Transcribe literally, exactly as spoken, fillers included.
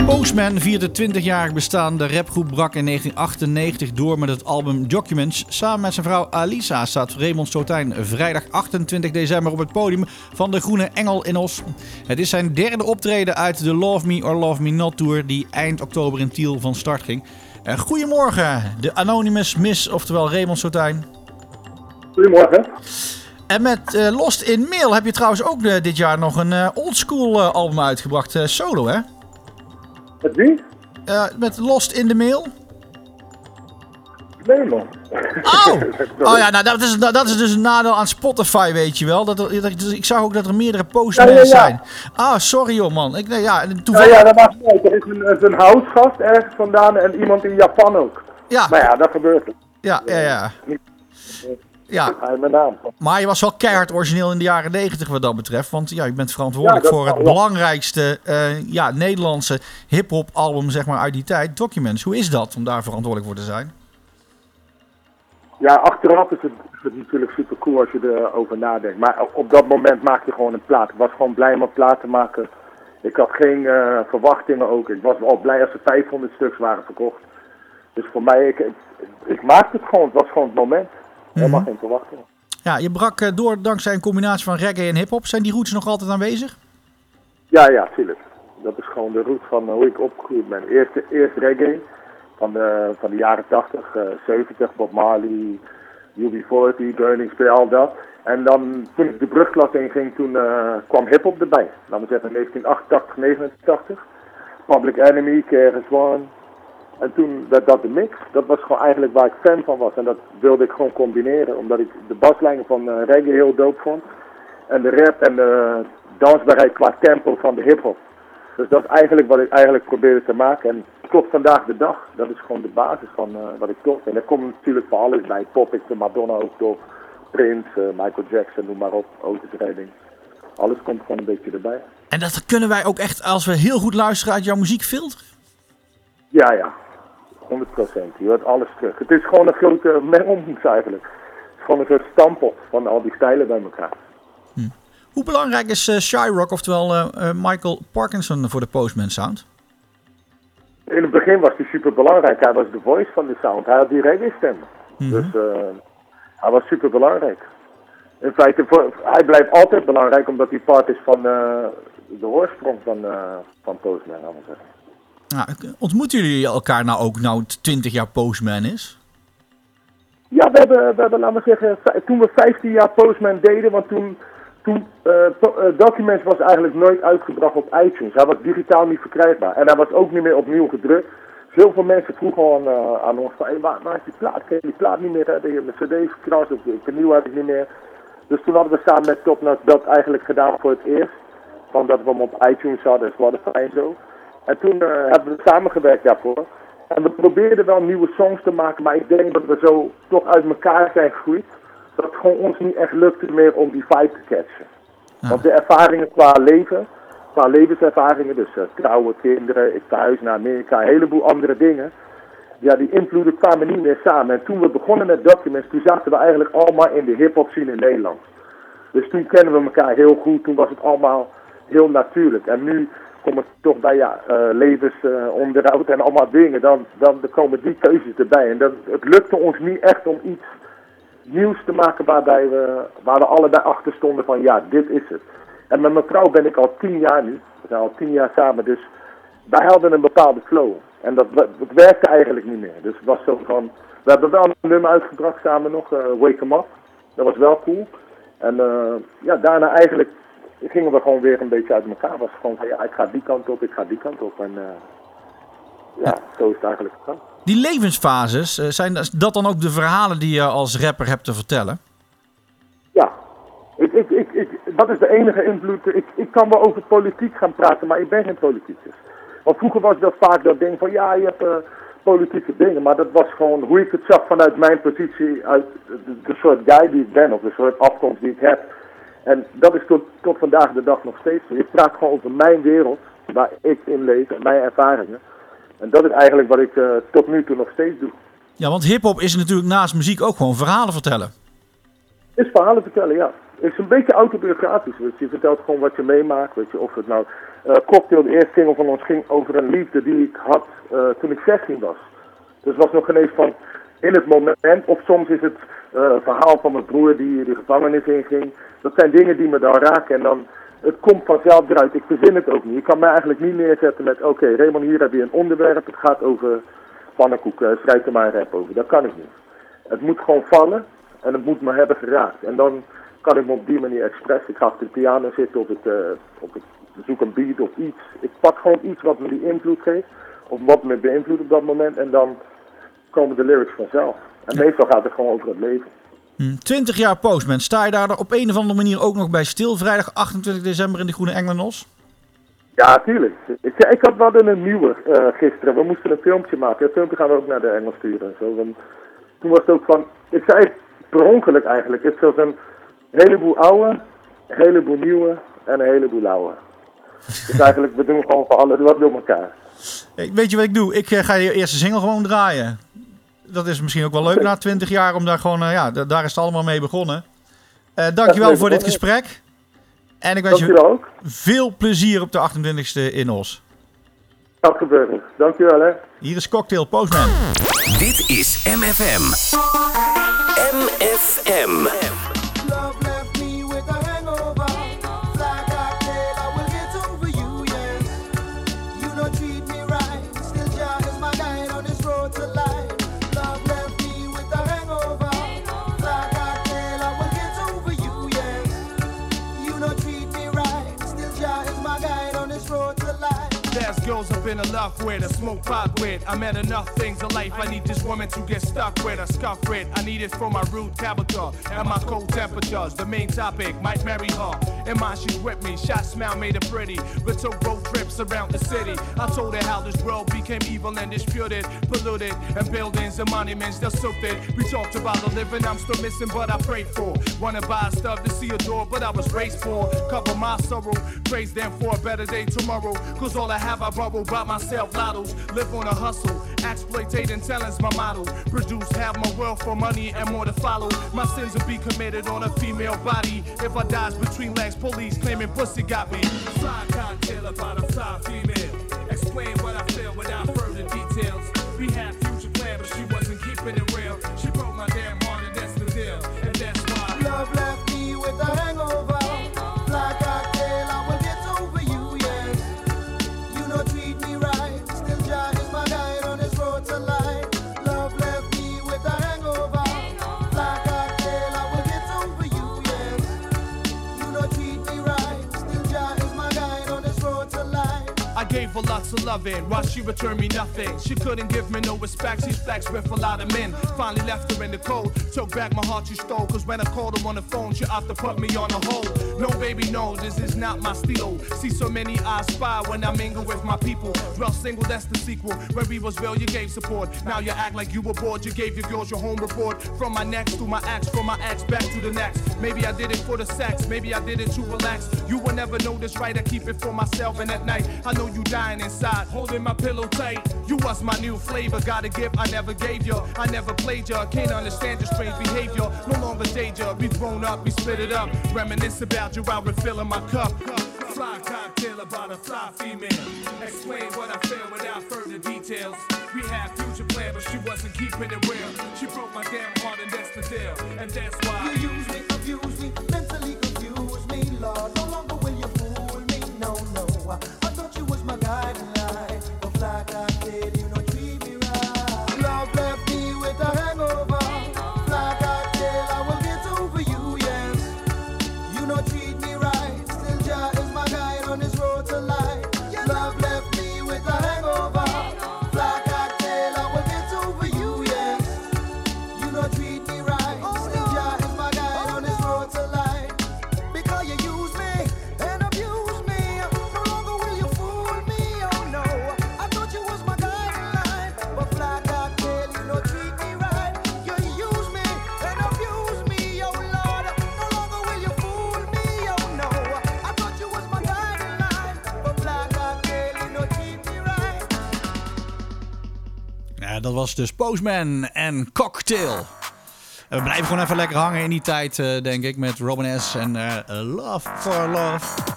Postman viert het twintigjarig bestaan. De rapgroep brak in negentien achtennegentig door met het album Documents. Samen met zijn vrouw Alisa staat Raymond Sotijn vrijdag achtentwintig december op het podium van de Groene Engel in Os. Het is zijn derde optreden uit de Love Me or Love Me Not Tour die eind oktober in Tiel van start ging. Uh, goedemorgen, de Anonymous Miss, oftewel Raymond Sotijn. Goedemorgen. En met uh, Lost in Mail heb je trouwens ook uh, dit jaar nog een uh, oldschool uh, album uitgebracht, uh, solo hè? Met wie? Uh, met Lost in the Mail. Nee man. Oh, oh ja, nou, dat, is, dat is dus een nadeel aan Spotify, weet je wel. Dat er, dat, dus ik zag ook dat er meerdere postmans ja, ja, ja. zijn. Ah, sorry joh man. Ik, nee, ja, toevallig... ja, ja, dat maakt niet uit. Er is een, een housegast ergens vandaan en iemand in Japan ook. Ja. Maar ja, dat gebeurt. Ja, ja, ja. Ja, maar je was wel keihard origineel in de jaren negentig wat dat betreft. Want ja, je bent verantwoordelijk ja, voor het wel. belangrijkste uh, ja, Nederlandse hip-hop album zeg maar, uit die tijd, Documents. Hoe is dat om daar verantwoordelijk voor te zijn? Ja, achteraf is het, is het natuurlijk super cool als je erover nadenkt. Maar op dat moment maak je gewoon een plaat. Ik was gewoon blij om een plaat te maken. Ik had geen uh, verwachtingen ook. Ik was wel blij als er vijfhonderd stuks waren verkocht. Dus voor mij, ik, ik, ik maakte het gewoon. Het was gewoon het moment. Helemaal mm-hmm. geen verwachtingen. Ja, je brak door dankzij een combinatie van reggae en hiphop. Zijn die roots nog altijd aanwezig? Ja, ja, tuurlijk. Dat is gewoon de route van hoe ik opgegroeid ben. Eerst, eerst reggae van de, van de jaren tachtig, uh, zeventig, Bob Marley, U B veertig, Burning Spear, al dat. En dan toen ik de brugklas in ging, toen uh, kwam hiphop erbij. Laten we zeggen negentien achtentachtig, negenentachtig. Public Enemy, K R S One. En toen werd dat de mix. Dat was gewoon eigenlijk waar ik fan van was. En dat wilde ik gewoon combineren. Omdat ik de baslijnen van uh, reggae heel dope vond. En de rap en de dansbaarheid qua tempo van de hiphop. Dus dat is eigenlijk wat ik eigenlijk probeerde te maken. En tot vandaag de dag. Dat is gewoon de basis van uh, wat ik tof vind. Er komt natuurlijk voor alles bij. Pop, ik vind Madonna ook tof. Prince, uh, Michael Jackson, noem maar op. Otis Redding. Alles komt gewoon een beetje erbij. En dat kunnen wij ook echt, als we heel goed luisteren, uit jouw muziek filteren? Ja, ja. honderd procent. Je hoort alles terug. Het is gewoon een grote mengelmoes eigenlijk. Het is gewoon een soort stampot van al die stijlen bij elkaar. Hm. Hoe belangrijk is uh, Shyrock, oftewel uh, uh, Michael Parkinson, voor de Postman sound? In het begin was hij super belangrijk. Hij was de voice van de sound. Hij had die reggae stem. Mm-hmm. Dus uh, hij was super belangrijk. In feite, voor, hij blijft altijd belangrijk omdat hij part is van uh, de oorsprong van, uh, van Postman, laten we zeggen. Nou, ontmoeten jullie elkaar nou ook nou twintig jaar Postman is? Ja, we hebben, we hebben, laten we zeggen, toen we vijftien jaar Postman deden, want toen, toen uh, uh, Documents was eigenlijk nooit uitgebracht op iTunes. Hij was digitaal niet verkrijgbaar en hij was ook niet meer opnieuw gedrukt. Heel veel mensen vroegen al aan, uh, aan ons van, hey, waar, waar is die plaat? Kun je die plaat niet meer hebben? Je hebt een cd gekrast of de nieuw had ik niet meer. Dus toen hadden we samen met Top Notch dat eigenlijk gedaan voor het eerst. Van dat we hem op iTunes hadden, Spotify en zo. En toen uh, hebben we samengewerkt daarvoor. En we probeerden wel nieuwe songs te maken, maar ik denk dat we zo toch uit elkaar zijn gegroeid. Dat het gewoon ons niet echt lukte meer om die vibe te catchen. Ja. Want de ervaringen qua leven, qua levenservaringen, dus uh, trouwen, kinderen, ik verhuis naar Amerika, een heleboel andere dingen. Ja, die invloeden kwamen niet meer samen. En toen we begonnen met Documents, toen zaten we eigenlijk allemaal in de hip-hop scene in Nederland. Dus toen kennen we elkaar heel goed, toen was het allemaal heel natuurlijk. En nu kom ik toch bij ja, uh, levensonderhoud uh, en allemaal dingen, dan, dan komen die keuzes erbij. En dat, het lukte ons niet echt om iets nieuws te maken waarbij we, waar we allebei achter stonden van ja, dit is het. En met mijn vrouw ben ik al tien jaar nu, we zijn al tien jaar samen, dus wij hadden een bepaalde flow. En dat, dat werkte eigenlijk niet meer. Dus het was zo van, we hebben wel een nummer uitgebracht samen nog, uh, Wake 'em Up. Dat was wel cool. En uh, ja, daarna eigenlijk gingen we gewoon weer een beetje uit elkaar. Het was gewoon van ja, ik ga die kant op, ik ga die kant op. En uh, ja, zo is het eigenlijk gegaan. Die levensfases, uh, zijn dat dan ook de verhalen die je als rapper hebt te vertellen? Ja, ik, ik, ik, ik, dat is de enige invloed. Ik, ik kan wel over politiek gaan praten, maar ik ben geen politicus. Want vroeger was dat vaak dat ding van ja, je hebt uh, politieke dingen. Maar dat was gewoon hoe ik het zag vanuit mijn positie, uit de, de soort guy die ik ben, of de soort afkomst die ik heb. En dat is tot, tot vandaag de dag nog steeds zo. Ik praat gewoon over mijn wereld, waar ik in leef, en mijn ervaringen. En dat is eigenlijk wat ik uh, tot nu toe nog steeds doe. Ja, want hiphop is natuurlijk naast muziek ook gewoon verhalen vertellen. Is verhalen vertellen, ja. is een beetje autobiografisch. Weet je. je vertelt gewoon wat je meemaakt. Weet je. Of het nou uh, Cocktail, de eerste single van ons, ging over een liefde die ik had uh, toen ik zestien was. Dus het was nog geen eens van in het moment. Of soms is het uh, verhaal van mijn broer die de gevangenis inging. Dat zijn dingen die me dan raken. En dan, het komt vanzelf eruit. Ik verzin het ook niet. Je kan mij eigenlijk niet neerzetten met, oké, okay, Raymond, hier heb je een onderwerp. Het gaat over pannenkoeken. Schrijf er maar een rap over. Dat kan ik niet. Het moet gewoon vallen. En het moet me hebben geraakt. En dan kan ik me op die manier expressen. Ik ga achter de piano zitten of ik, uh, of ik zoek een beat of iets. Ik pak gewoon iets wat me die invloed geeft. Of wat me beïnvloedt op dat moment. En dan komen de lyrics vanzelf. En meestal gaat het gewoon over het leven. twintig jaar Postman. Sta je daar op een of andere manier ook nog bij stil? Vrijdag achtentwintig december in de Groene Englenos? Ja, tuurlijk. Ik, ik had wel een nieuwe uh, gisteren. We moesten een filmpje maken. Het filmpje gaan we ook naar de Engels sturen. En zo. En toen was het ook van... Ik zei per ongeluk eigenlijk. Het is zoals een heleboel oude, een heleboel nieuwe en een heleboel oude. Dus eigenlijk, we doen gewoon van alles wat door elkaar. Weet je wat ik doe? Ik uh, ga je eerste single gewoon draaien. Dat is misschien ook wel leuk na twintig jaar, om daar gewoon, uh, ja, d- daar is het allemaal mee begonnen. Uh, dankjewel voor dit gesprek. En ik wens je ook veel plezier op de achtentwintigste in Os. Dat gebeuren. Dankjewel hè. Hier is Cocktail Postman. Dit is M F M. M F M. Girls I've been in love with, I smoke pot with. I met enough things in life, I need this woman to get stuck with. I scuff with, I need it for my rude character and my cold temperatures. The main topic, might marry her. In mind she's with me, shot smile made her pretty. We took road trips around the city. I told her how this world became evil and disputed, polluted, and buildings and monuments they're stupid. We talked about the living I'm still missing, but I prayed for. Wanna buy stuff to see a door, but I was raised for. Cover my sorrow, praise them for a better day tomorrow. Cause all I have I borrow by myself, lottos. Live on a hustle, exploitating talent's my motto. Produce half my wealth for money and more to follow. My sins will be committed on a female body. If I dies between legs, police claiming pussy got me. Fly cocktail about a fly female. Explain what I feel without further details. We had future plan, but she wasn't keeping it real. She broke my damn heart and that's the deal. And that's why love left me with a hangover. Fly cocktail, I will get over you, yes. You don't treat me right. Still Jah is my guide on this road to life. Love left me with a hangover. Fly cocktail, I will get over you, yes. You don't treat me right. Still Jah is my guide on this road to life. I gave her lots of loving, while she returned me nothing. She couldn't give me no respect, she's flexed with a lot of men. Finally left her in the cold, took back my heart she stole. Cause when I called her on the phone, she opted to put me on a hold. No baby, no, this is not my stilo. See so many I spy when I mingle with my people. Dwell single, that's the sequel. When we was real, you gave support. Now you act like you were bored, you gave your girls your home report. From my next to my ex, from my ex back to the next. Maybe I did it for the sex, maybe I did it to relax. You will never know this right, I keep it for myself. And at night, I know you dying inside, holding my pillow tight. You was my new flavor, got a gift I never gave you. I never played you, can't understand your strange behavior. No longer danger, we grown up, we split it up. Reminisce about you while refilling my cup. Fly cocktail about a fly female. Explain what I feel without further details. We had future plan, but she wasn't keeping it real. She broke my damn heart and that's the deal. And that's why you use me, abuse me, mentally confuse me, Lord. No longer will you fool me, no, no. I thought you was my guiding light. But fly cocktail, you don't treat me right. Love left me with a hangover. Fly cocktail, I will get over you, yes. You don't treat me right. Still Jah is my guide on this road to life. Love left me with a hangover. Fly cocktail, I will get over you, yes. You don't treat me right. Still Jah is my guide on this road to life. Because you use me and abuse me. No longer will you fool me, oh no. I thought you was my guiding light. But fly cocktail, you don't treat me right. You use me and abuse me, oh Lord. No longer will you fool me, oh no. I thought you was my guiding light. But fly cocktail, you don't treat me right. Ja, dat was dus Postman en Cocktail. En we blijven gewoon even lekker hangen in die tijd, uh, denk ik, met Robin S. en uh, Love for Love.